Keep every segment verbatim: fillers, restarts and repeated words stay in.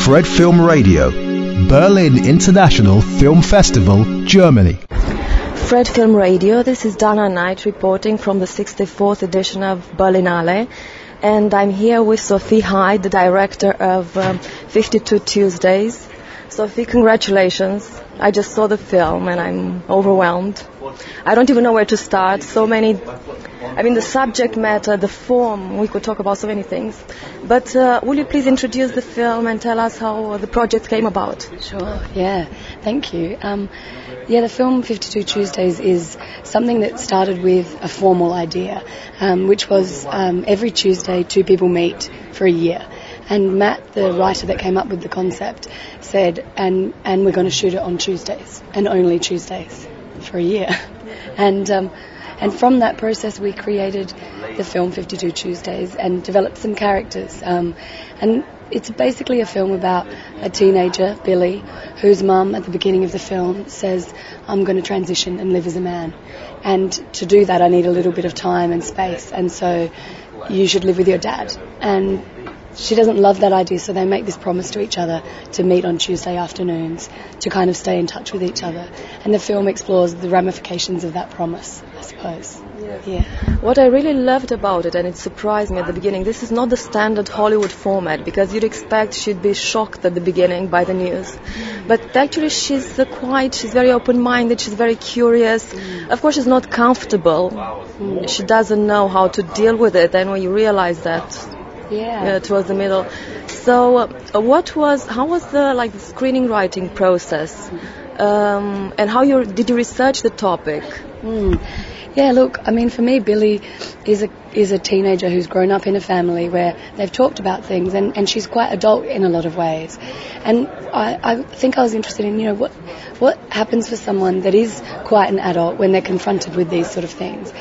Fred Film Radio, Berlin International Film Festival, Germany. Fred Film Radio, this is Dana Knight reporting from the sixty-fourth edition of Berlinale, and I'm here with Sophie Hyde, the director of um, fifty-two Tuesdays. Sophie, congratulations. I just saw the film and I'm overwhelmed. I don't even know where to start. So many, I mean, the subject matter, the form, we could talk about so many things. But uh, will you please introduce the film and tell us how the project came about? Sure, yeah, thank you. Um, yeah, the film fifty-two Tuesdays is something that started with a formal idea, um, which was um, every Tuesday two people meet for a year. And Matt, the writer that came up with the concept, said, and, and we're going to shoot it on Tuesdays, and only Tuesdays, for a year. And um, and from that process we created the film fifty-two Tuesdays and developed some characters. Um, and it's basically a film about a teenager, Billy, whose mum at the beginning of the film says, I'm going to transition and live as a man. And to do that I need a little bit of time and space, and so you should live with your dad. And she doesn't love that idea, so they make this promise to each other to meet on Tuesday afternoons to kind of stay in touch with each other. And the film explores the ramifications of that promise, I suppose. Yes. Yeah. What I really loved about it, and it surprised me at the beginning, this is not the standard Hollywood format, because you'd expect she'd be shocked at the beginning by the news. Mm. But actually she's uh, quite, she's very open-minded, she's very curious. Mm. Of course she's not comfortable. Mm. She doesn't know how to deal with it, and when you realize that, Yeah. Uh, towards the middle. So, uh, what was, how was the like the screenwriting process, um, and how you did you research the topic? Mm. Yeah, look, I mean, for me, Billy is a is a teenager who's grown up in a family where they've talked about things, and, and she's quite adult in a lot of ways. And I, I think I was interested in, you know, what what happens for someone that is quite an adult when they're confronted with these sort of things.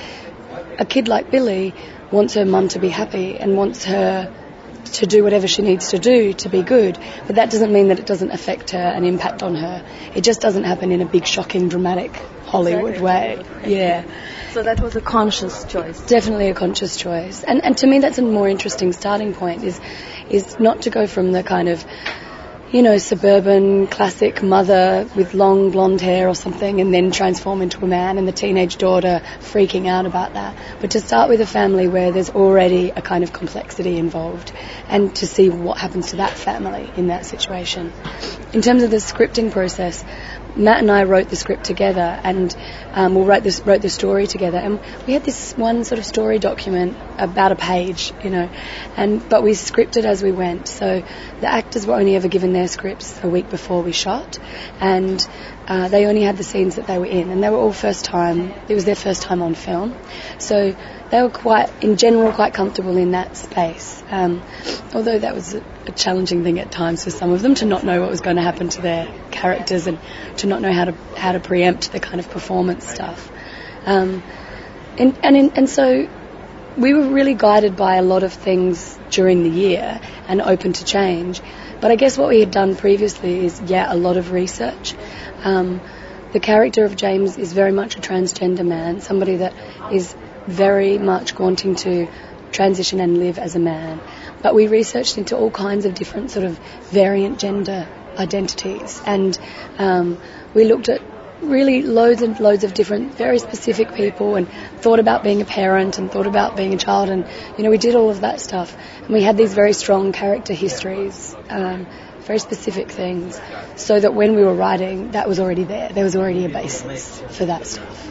A kid like Billy wants her mum to be happy and wants her to do whatever she needs to do to be good, but that doesn't mean that it doesn't affect her and impact on her. It just doesn't happen in a big, shocking, dramatic Hollywood Exactly. way. Yeah. So that was a conscious choice. Definitely a conscious choice. And and to me that's a more interesting starting point, is is not to go from the kind of, you know, suburban classic mother with long blonde hair or something and then transform into a man, and the teenage daughter freaking out about that. But to start with a family where there's already a kind of complexity involved, and to see what happens to that family in that situation. In terms of the scripting process, Matt and I wrote the script together, and um, we wrote this wrote the story together, and we had this one sort of story document about a page, you know, and but we scripted as we went. So the actors were only ever given their scripts a week before we shot, and uh, they only had the scenes that they were in, and they were all first time. It was their first time on film, so they were quite, in general, quite comfortable in that space. Um, although that was a, a challenging thing at times for some of them, to not know what was going to happen to their characters and to not know how to how to preempt the kind of performance stuff. Um, and and in, and so we were really guided by a lot of things during the year and open to change. But I guess what we had done previously is, yeah, a lot of research. Um, the character of James is very much a transgender man, somebody that is very much wanting to transition and live as a man. But we researched into all kinds of different sort of variant gender identities, and um, we looked at really loads and loads of different, very specific people, and thought about being a parent and thought about being a child, and, you know, we did all of that stuff. And we had these very strong character histories, um, very specific things, so that when we were writing, that was already there. There was already a basis for that stuff.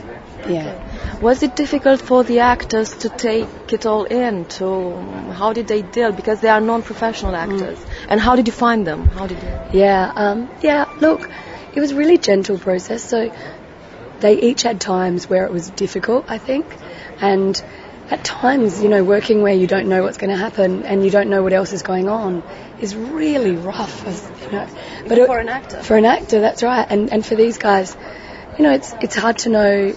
Yeah. Was it difficult for the actors to take it all in? To how did they deal? Because they are non-professional actors. Mm. And how did you find them? How did you? Yeah. Um, yeah. Look, it was a really gentle process. So they each had times where it was difficult, I think, and at times, you know, working where you don't know what's going to happen and you don't know what else is going on is really rough, as, you know. But for it, an actor. For an actor, that's right. And and for these guys, you know, it's it's hard to know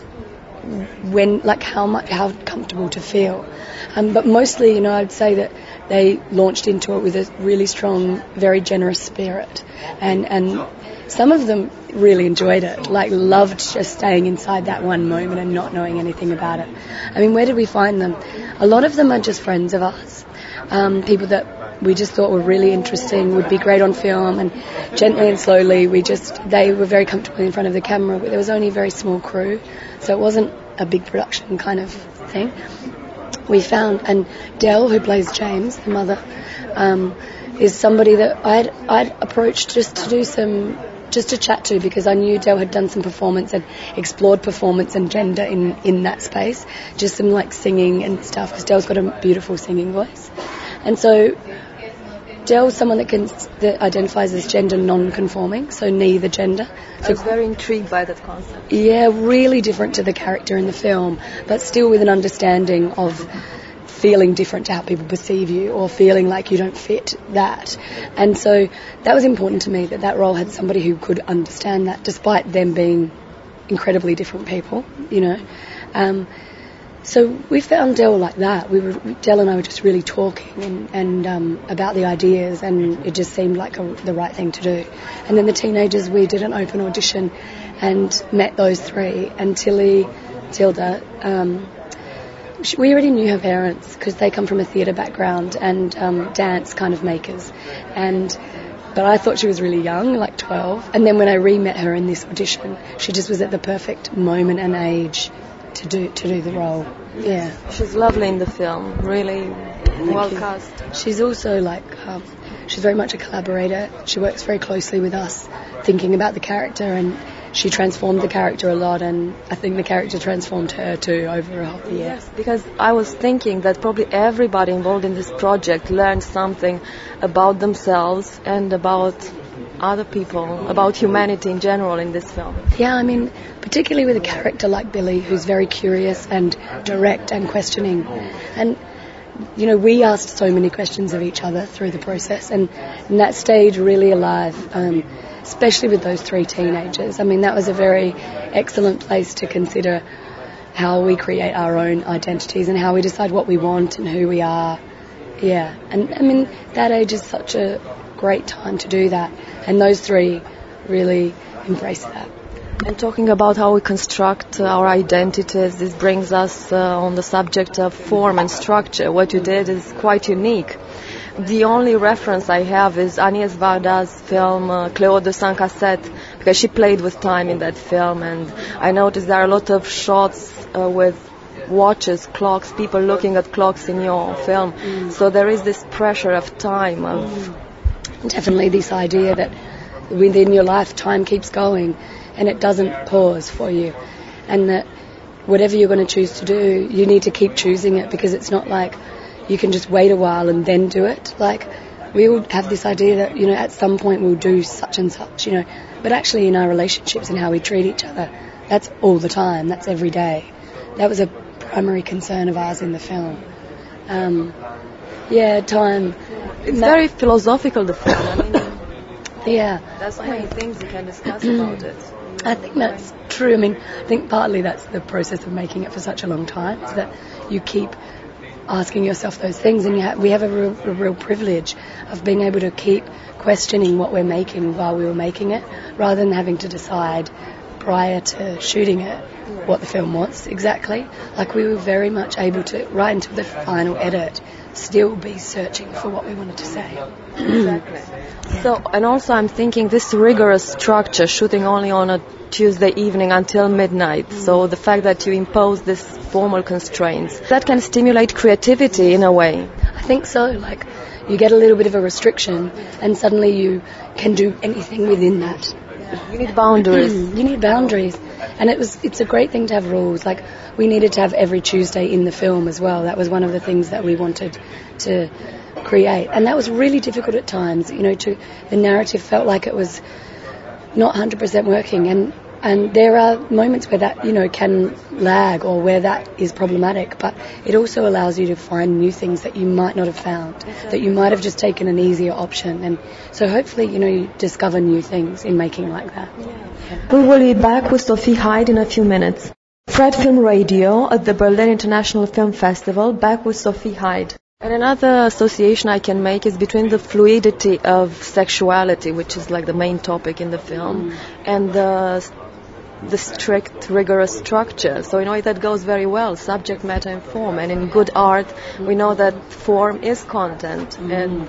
when, like, how much, how comfortable to feel. Um, but mostly, you know, I'd say that they launched into it with a really strong, very generous spirit, and and some of them really enjoyed it, like loved just staying inside that one moment and not knowing anything about it. I mean, where did we find them? A lot of them are just friends of ours, um, people that we just thought were really interesting, would be great on film, and gently and slowly we just, they were very comfortable in front of the camera. There was only a very small crew, so it wasn't a big production kind of thing. We found, and Del, who plays James, the mother, um, is somebody that I'd, I'd approached just to do some, just to chat to, because I knew Del had done some performance and explored performance and gender in, in that space, just some like singing and stuff, because Del's got a beautiful singing voice. And so Del's someone that can that identifies as gender non-conforming, so neither gender. So I was very intrigued by that concept. Yeah, really different to the character in the film, but still with an understanding of feeling different to how people perceive you, or feeling like you don't fit that. And so that was important to me, that that role had somebody who could understand that, despite them being incredibly different people, you know. Um, So we found Del like that. We were, Del and I were just really talking and, and um, about the ideas, and it just seemed like a, the right thing to do. And then the teenagers, we did an open audition and met those three. And Tilly, Tilda, um, she, we already knew her parents because they come from a theatre background and um, dance kind of makers. And but I thought she was really young, like twelve. And then when I re-met her in this audition, she just was at the perfect moment and age to do to do the role. Yeah, she's lovely in the film, really well cast. She's also like um, she's very much a collaborator. She works very closely with us, thinking about the character, and she transformed the character a lot, and I think the character transformed her too over a whole year. Yes, because I was thinking that probably everybody involved in this project learned something about themselves and about other people, about humanity in general in this film. Yeah, I mean, particularly with a character like Billy, who's very curious and direct and questioning. And, you know, we asked so many questions of each other through the process, and, and that stayed really alive, um, especially with those three teenagers. I mean, that was a very excellent place to consider how we create our own identities and how we decide what we want and who we are. Yeah, and I mean, that age is such a great time to do that, and those three really embrace that. And talking about how we construct our identities, this brings us uh, on the subject of form and structure. What you did is quite unique. The only reference I have is Agnès Varda's film uh, Cléo de Saint Cassette, because she played with time in that film, and I noticed there are a lot of shots uh, with watches, clocks, people looking at clocks in your film. Mm. So there is this pressure of time, of mm. Definitely this idea that within your life time keeps going and it doesn't pause for you, and that whatever you're going to choose to do, you need to keep choosing it, because it's not like you can just wait a while and then do it. Like, we all have this idea that, you know, at some point we'll do such and such, you know, but actually in our relationships and how we treat each other, that's all the time, that's every day. That was a primary concern of ours in the film. Um, yeah, time. It's very philosophical, the film. I mean, yeah. There's so many things you can discuss about it. I think that's true. I mean, I think partly that's the process of making it for such a long time, is that you keep asking yourself those things, and you ha- we have a real, a real privilege of being able to keep questioning what we're making while we were making it, rather than having to decide prior to shooting it what the film wants exactly. Like, we were very much able to, right until the final edit, still be searching for what we wanted to say. Exactly. Yeah. So, and also I'm thinking this rigorous structure, shooting only on a Tuesday evening until midnight, mm. so the fact that you impose this formal constraints, that can stimulate creativity in a way. I think so. Like, you get a little bit of a restriction and suddenly you can do anything within that. You need boundaries. You need boundaries. And it was it's a great thing to have rules. Like, we needed to have every Tuesday in the film as well. That was one of the things that we wanted to create. And that was really difficult at times. You know, to the narrative felt like it was not one hundred percent working. And, and there are moments where that, you know, can lag, or where that is problematic. But it also allows you to find new things that you might not have found, that you might have just taken an easier option. And so hopefully, you know, you discover new things in making like that. Yeah. We will be back with Sophie Hyde in a few minutes. Fred Film Radio at the Berlin International Film Festival, back with Sophie Hyde. And another association I can make is between the fluidity of sexuality, which is like the main topic in the film, mm. and the the strict, rigorous structure. So, you know, that goes very well, subject, matter, and form. And in good art, we know that form is content, mm. and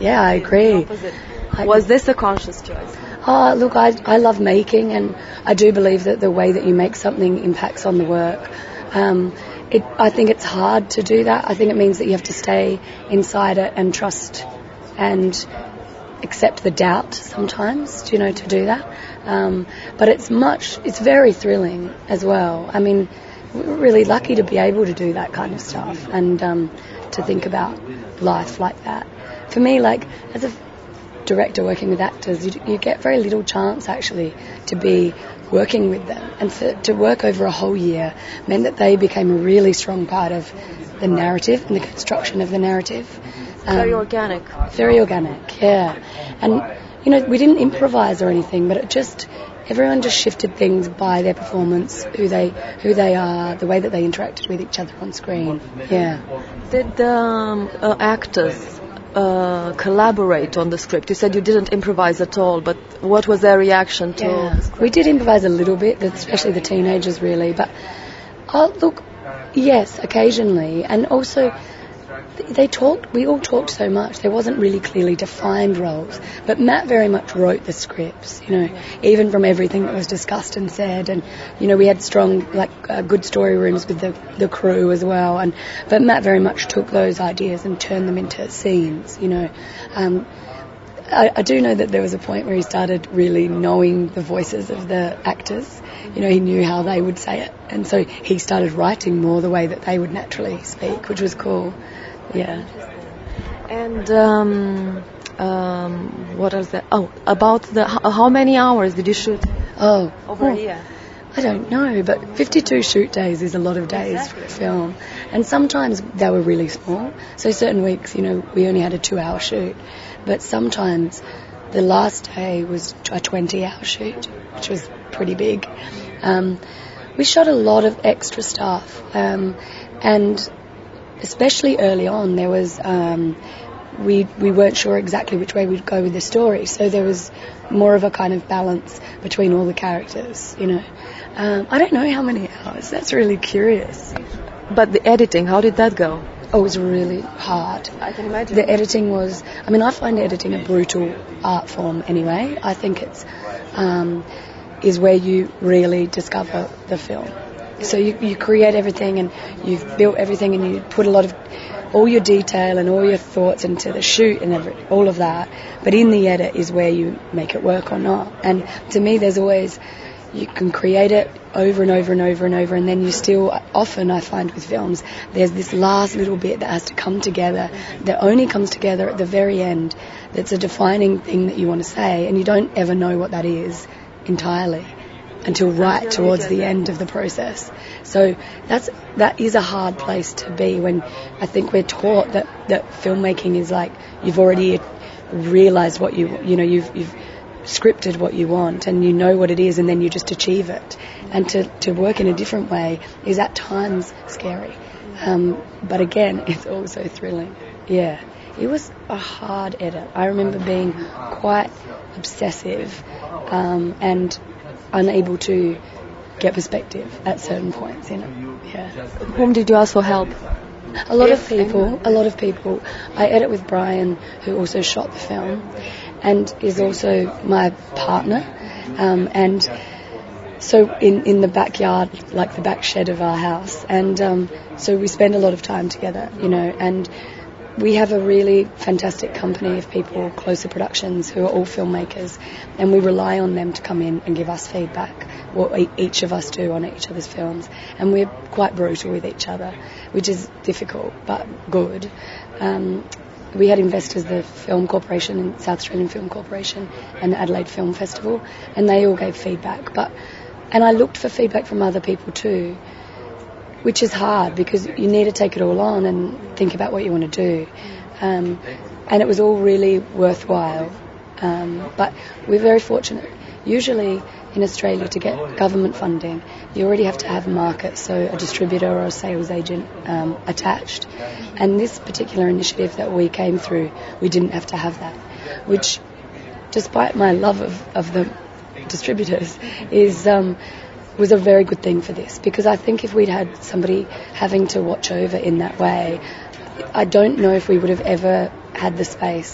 Yeah, I agree. I Was this a conscious choice? Oh, look, I, I love making, and I do believe that the way that you make something impacts on the work. Um, it, I think it's hard to do that. I think it means that you have to stay inside it and trust and accept the doubt sometimes, you know, to do that. Um, but it's much, it's very thrilling as well. I mean, we're really lucky to be able to do that kind of stuff and um, to think about life like that. For me, like, as a director working with actors, you, you get very little chance actually to be working with them, and for, to work over a whole year meant that they became a really strong part of the narrative and the construction of the narrative. Um, very organic. Very organic, yeah. And, you know, we didn't improvise or anything, but it just, everyone just shifted things by their performance, who they who they are, the way that they interacted with each other on screen, yeah. Did the um, uh, actors Uh, collaborate on the script? You said you didn't improvise at all, but what was their reaction to yeah. the script? We did improvise a little bit, especially the teenagers really, but oh, look, yes, occasionally, and also they talked, we all talked so much, there wasn't really clearly defined roles, but Matt very much wrote the scripts, you know, even from everything that was discussed and said, and, you know, we had strong, like, uh, good story rooms with the, the crew as well, and, but Matt very much took those ideas and turned them into scenes, you know. Um, I, I do know that there was a point where he started really knowing the voices of the actors, you know, he knew how they would say it, and so he started writing more the way that they would naturally speak, which was cool. Yeah. And um, um, what else? That? Oh, about the how, how many hours did you shoot? Oh, over oh, a year. I don't know, but fifty-two shoot days is a lot of days exactly. for a film, and sometimes they were really small. So certain weeks, you know, we only had a two-hour shoot, but sometimes the last day was a twenty-hour shoot, which was pretty big. Um, we shot a lot of extra stuff, um, and especially early on, there was um, we we weren't sure exactly which way we'd go with the story, so there was more of a kind of balance between all the characters, you know. Um, I don't know how many hours. That's really curious. But the editing, how did that go? Oh, it was really hard. I can imagine. The editing was, I mean, I find editing a brutal art form anyway. I think it's um, is where you really discover the film. So you, you create everything and you've built everything and you put a lot of, all your detail and all your thoughts into the shoot and every, all of that. But in the edit is where you make it work or not. And to me, there's always, you can create it over and over and over and over, and then you still, often I find with films, there's this last little bit that has to come together, that only comes together at the very end, that's a defining thing that you want to say, and you don't ever know what that is entirely until right towards the end of the process. So that's that is a hard place to be when I think we're taught that, that filmmaking is like you've already realised what you you know you've you've scripted what you want and you know what it is and then you just achieve it. And to, to work in a different way is at times scary. Um, but again, it's also thrilling. Yeah. It was a hard edit. I remember being quite obsessive um, and unable to get perspective at certain points, you know. Yeah. Whom did you also help? A lot of people, a lot of people. I edit with Brian, who also shot the film, and is also my partner. Um, and so in, in the backyard, like the back shed of our house. And um, so we spend a lot of time together, you know, and we have a really fantastic company of people, Closer Productions, who are all filmmakers, and we rely on them to come in and give us feedback, what each of us do on each other's films. And we're quite brutal with each other, which is difficult, but good. Um, we had investors, the Film Corporation, South Australian Film Corporation, and the Adelaide Film Festival, and they all gave feedback. But and I looked for feedback from other people too, which is hard because you need to take it all on and think about what you want to do. Um, and it was all really worthwhile. Um, but we're very fortunate. Usually in Australia, to get government funding, you already have to have a market, so a distributor or a sales agent um, attached. And this particular initiative that we came through, we didn't have to have that, which, despite my love of, of the distributors, is um, was a very good thing for this, because I think if we'd had somebody having to watch over in that way, I don't know if we would have ever had the space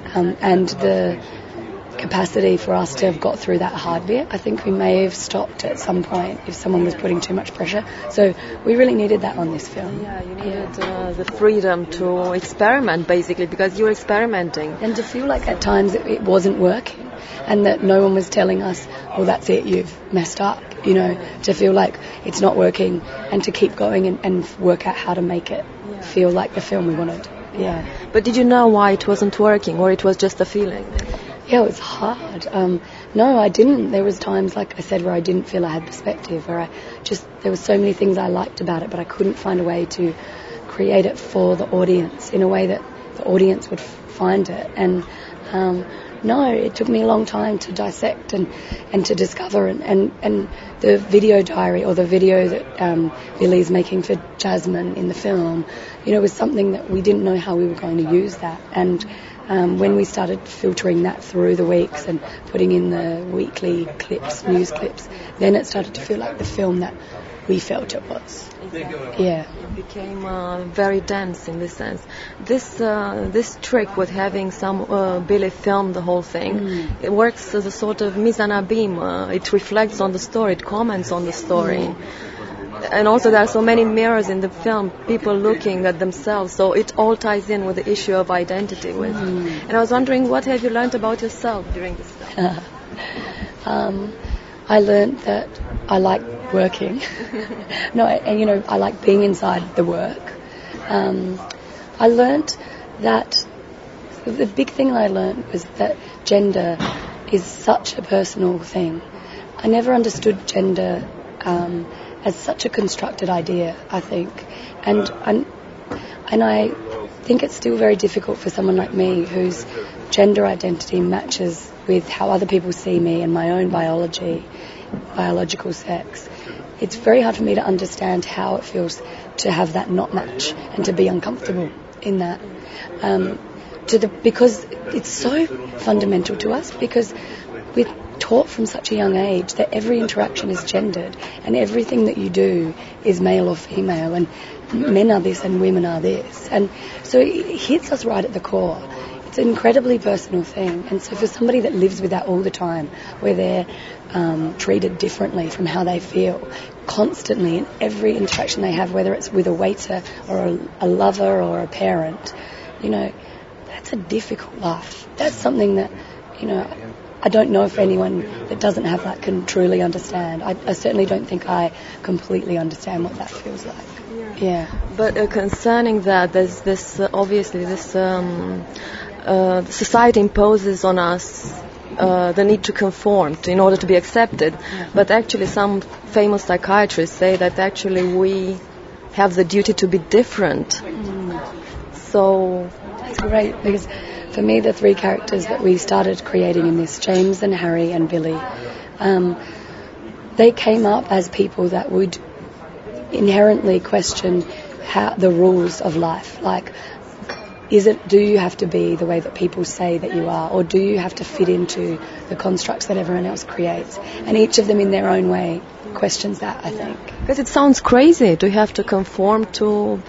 um, and the capacity for us to have got through that hard bit. I think we may have stopped at some point if someone was putting too much pressure. So we really needed that on this film. Yeah, you needed uh, the freedom to experiment, basically, because you were experimenting. And to feel like at times it, it wasn't working and that no one was telling us, well, that's it, you've messed up, you know, to feel like it's not working and to keep going and, and work out how to make it yeah. feel like the film we wanted. Yeah. But did you know why it wasn't working, or it was just a feeling? Yeah, it was hard. Um, no, I didn't. There was times, like I said, where I didn't feel I had perspective, where I just, there were so many things I liked about it, but I couldn't find a way to create it for the audience in a way that the audience would find it. And um, no, it took me a long time to dissect and, and to discover. And, and, and the video diary, or the video that um, Billy's making for Jasmine in the film, you know, was something that we didn't know how we were going to use that. And Um, when we started filtering that through the weeks and putting in the weekly clips, news clips, then it started to feel like the film that we felt it was. Exactly. Yeah. It became uh, very dense in this sense. This uh, this trick with having some uh, Billy film the whole thing, mm. it works as a sort of mise en abîme. Uh, it reflects on the story, it comments on the story. Mm. And also there are so many mirrors in the film, people looking at themselves, so it all ties in with the issue of identity. With. Mm. And I was wondering, what have you learned about yourself during this film? um, I learned that I like working. no, and you know, I like being inside the work. Um, I learned that, the big thing I learned was that gender is such a personal thing. I never understood gender um, as such a constructed idea, I think. And, and and I think it's still very difficult for someone like me whose gender identity matches with how other people see me and my own biology, biological sex. It's very hard for me to understand how it feels to have that not match and to be uncomfortable in that. Um, to the because it's so fundamental to us, because we're taught from such a young age that every interaction is gendered and everything that you do is male or female, and men are this and women are this, and so it hits us right at the core. It's an incredibly personal thing, and so for somebody that lives with that all the time, where they're um, treated differently from how they feel constantly in every interaction they have, whether it's with a waiter or a, a lover or a parent, you know, that's a difficult life. That's something that, you know, I don't know if anyone that doesn't have that can truly understand. I, I certainly don't think I completely understand what that feels like. Yeah. yeah. But uh, concerning that, there's this, uh, obviously, this um, uh, society imposes on us uh, the need to conform to, in order to be accepted. Yeah. But actually some famous psychiatrists say that actually we have the duty to be different. Mm. So... That's great, because... For me, the three characters that we started creating in this, James and Harry and Billy, um, they came up as people that would inherently question how, the rules of life. Like, is it, do you have to be the way that people say that you are, or do you have to fit into the constructs that everyone else creates? And each of them in their own way questions that, I think. Because it sounds crazy to have to conform to...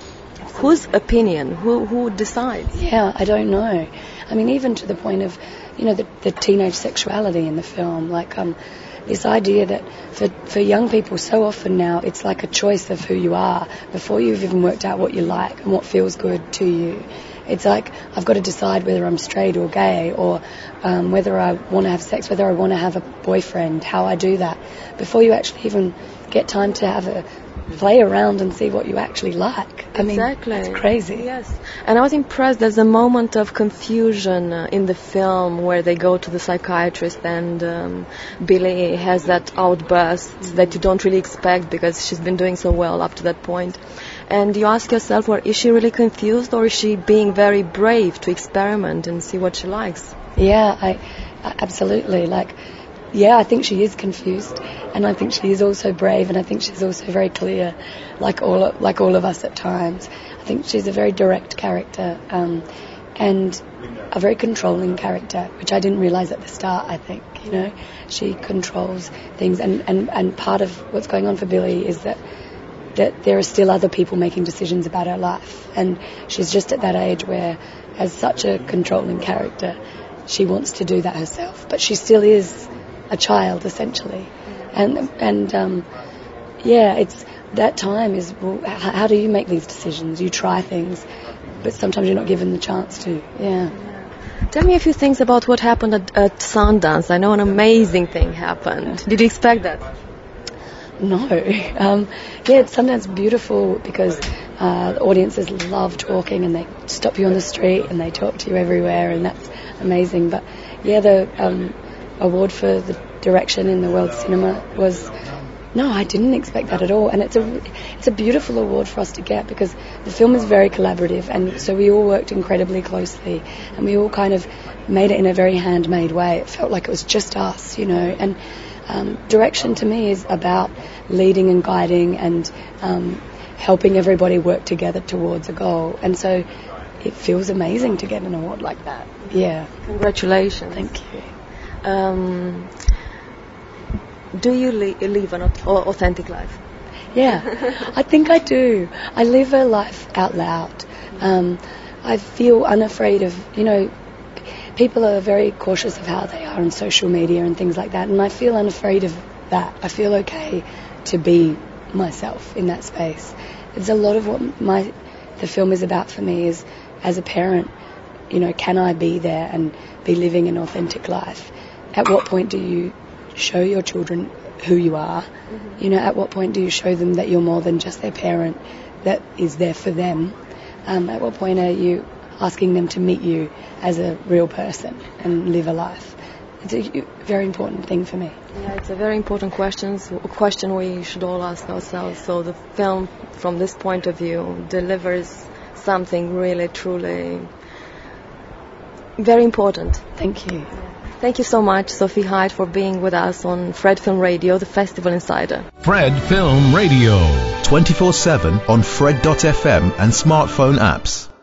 Whose opinion? Who who decides? Yeah, I don't know. I mean, even to the point of, you know, the, the teenage sexuality in the film. Like, um, this idea that for, for young people, so often now, it's like a choice of who you are before you've even worked out what you like and what feels good to you. It's like, I've got to decide whether I'm straight or gay, or um, whether I want to have sex, whether I want to have a boyfriend, how I do that, before you actually even get time to have a play around and see what you actually like. I exactly. mean, it's crazy. Yes. And I was impressed. There's a moment of confusion uh, in the film where they go to the psychiatrist and um, Billy has that outburst mm-hmm. that you don't really expect because she's been doing so well up to that point. And you ask yourself, well, is she really confused, or is she being very brave to experiment and see what she likes? Yeah, I, I absolutely. Like, yeah, I think she is confused, and I think she is also brave, and I think she's also very clear, like all of, like all of us at times. I think she's a very direct character, um, and a very controlling character, which I didn't realise at the start. I think, you know, she controls things, and, and, and part of what's going on for Billy is that that there are still other people making decisions about her life, and she's just at that age where as such a controlling character, she wants to do that herself, but she still is a child essentially. And and um, yeah, it's that time is, well, how, how do you make these decisions? You try things, but sometimes you're not given the chance to. Yeah. Tell me a few things about what happened at, at Sundance. I know an amazing thing happened. Did you expect that? No. Um, yeah, it's Sundance beautiful because uh, the audiences love talking, and they stop you on the street and they talk to you everywhere, and that's amazing. But yeah, the um, award for the direction in the world cinema was, no, I didn't expect that at all. And it's a it's a beautiful award for us to get because the film is very collaborative, and so we all worked incredibly closely, and we all kind of made it in a very handmade way. It felt like it was just us, you know. And um, direction to me is about leading and guiding and um, helping everybody work together towards a goal. And so it feels amazing to get an award like that. Yeah. Congratulations. Thank you. Um, do you li- live an authentic life? Yeah, I think I do. I live a life out loud. Um, I feel unafraid of, you know, people are very cautious of how they are on social media and things like that, and I feel unafraid of that. I feel okay to be myself in that space. It's a lot of what my the film is about for me is, as a parent, you know, can I be there and be living an authentic life? At what point do you show your children who you are? Mm-hmm. You know, at what point do you show them that you're more than just their parent that is there for them? Um, at what point are you asking them to meet you as a real person and live a life? It's a very important thing for me. Yeah, it's a very important question, a question we should all ask ourselves. So the film, from this point of view, delivers something really, truly very important. Thank you. Thank you so much, Sophie Hyde, for being with us on Fred Film Radio, the Festival Insider. Fred Film Radio. twenty-four seven on Fred dot f m and smartphone apps.